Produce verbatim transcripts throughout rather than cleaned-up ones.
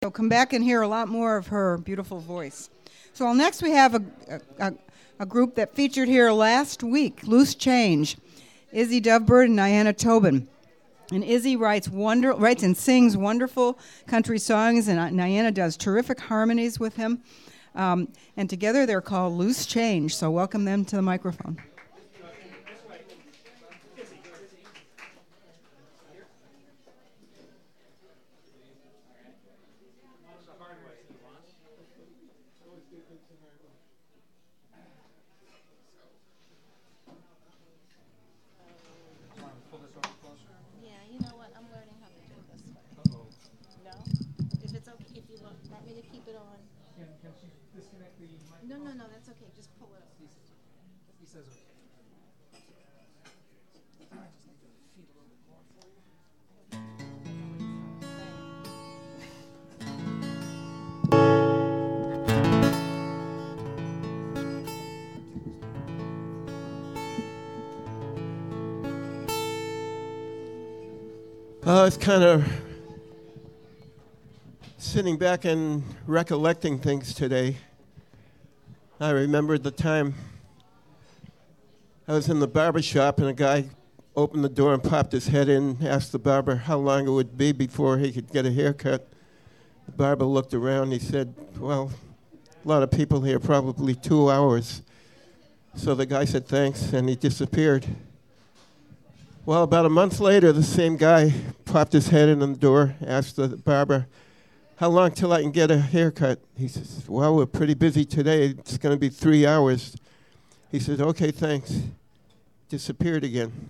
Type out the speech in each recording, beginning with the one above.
So come back and hear a lot more of her beautiful voice. So next we have a, a, a group that featured here last week, Loose Change, Izzy Dovebird and Niana Tobin. And Izzy writes wonder, writes and sings wonderful country songs, and Niana does terrific harmonies with him. Um, and together they're called Loose Change. So welcome them to the microphone. No, no, no, that's okay. Just pull it up. He says okay. I was kind of sitting back and recollecting things today. I remembered the time I was in the barber shop and a guy opened the door and popped his head in, asked the barber how long it would be before he could get a haircut. The barber looked around, he said, well, a lot of people here, probably two hours. So the guy said thanks, and he disappeared. Well, about a month later, the same guy popped his head in the door, asked the barber, how long till I can get a haircut? He says, well, we're pretty busy today. It's going to be three hours. He said, okay, thanks. Disappeared again.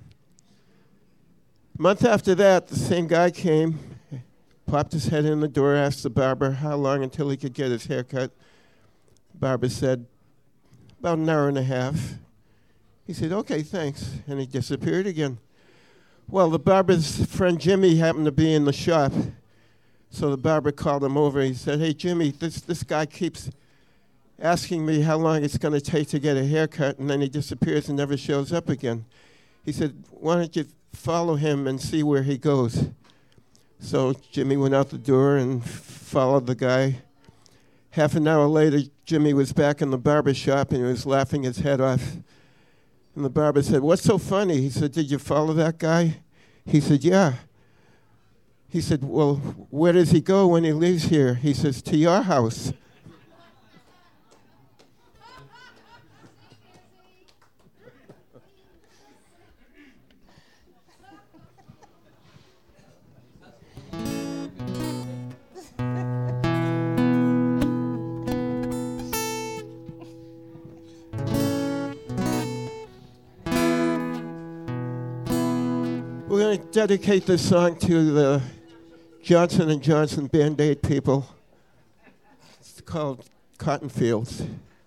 A month after that, the same guy came, popped his head in the door, asked the barber how long until he could get his haircut. The barber said, about an hour and a half. He said, okay, thanks. And he disappeared again. Well, the barber's friend Jimmy happened to be in the shop. So the barber called him over. He said, hey, Jimmy, this, this guy keeps asking me how long it's going to take to get a haircut, and then he disappears and never shows up again. He said, why don't you follow him and see where he goes? So Jimmy went out the door and followed the guy. Half an hour later, Jimmy was back in the barber shop, and he was laughing his head off. And the barber said, what's so funny? He said, did you follow that guy? He said, yeah. He said, well, where does he go when he leaves here? He says, to your house. We're going to dedicate this song to the Johnson and Johnson Band-Aid people. It's called Cotton Fields.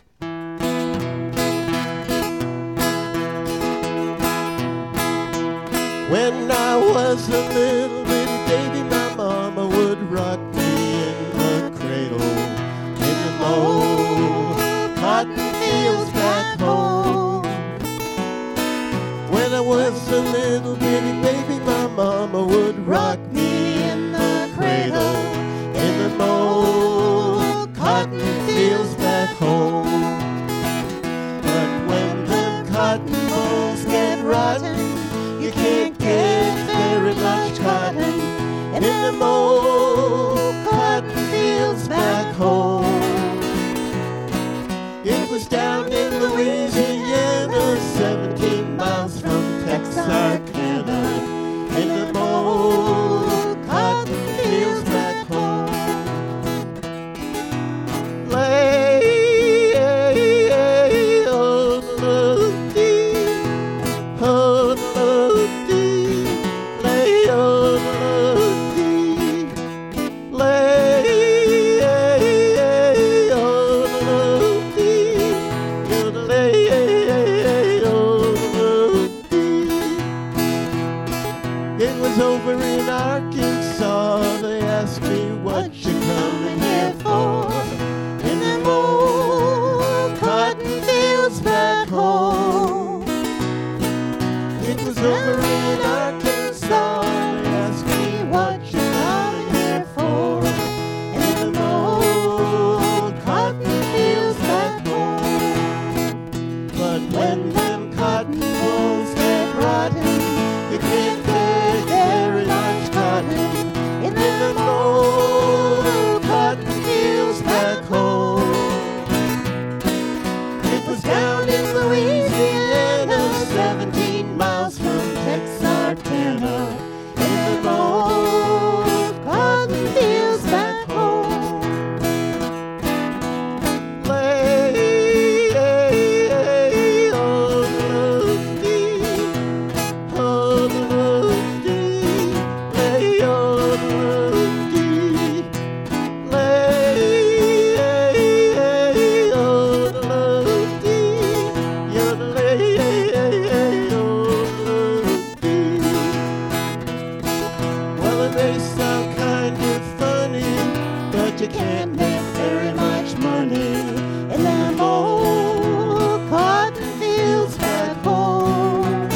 When I was a little bitty baby, my mama would rock me in the cradle in the old cotton fields back home. When I was a little bitty baby, my mama would rock me in the cradle in the old cotton fields back home. But when the cotton bolls get rotten, you can't get very much cotton in the old cotton fields back home. It was down in Louisiana, seventeen miles from Texarkana, in the old you can't make very much money in them old cotton fields back home.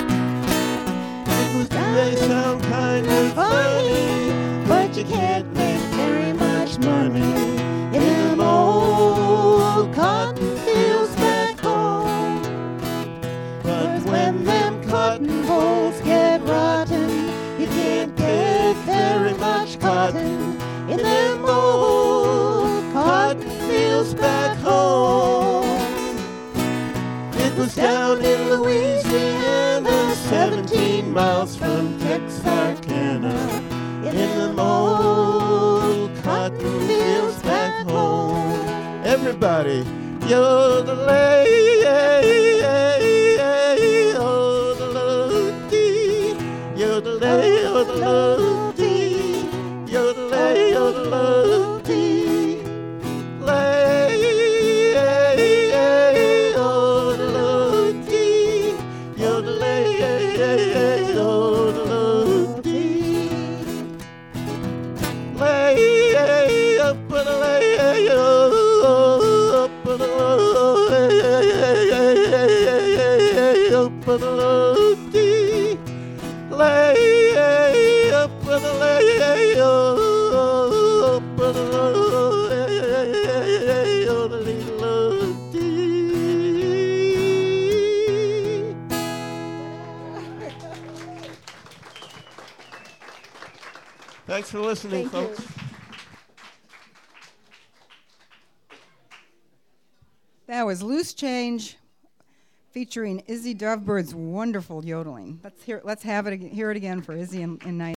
It was they sound kind of funny, but you can't make very much money in them old cotton fields back home. But when them cotton bolls get rotten, you can't get very much cotton in them old cotton fields back home. It was down in Louisiana, seventeen miles from Texarkana, in them old cotton fields back home. Everybody, yodelay, yodelay, yodelay, yodelay, yodelay, yodelay, lay, yodelay, yodelay, yodelay, lay up and lay up and lay up and lay up and lay up and Thanks for listening, Thank folks. you. That was Loose Change featuring Izzy Dovebird's wonderful yodeling. Let's hear let's have it ag- hear it again for Izzy and, and Night.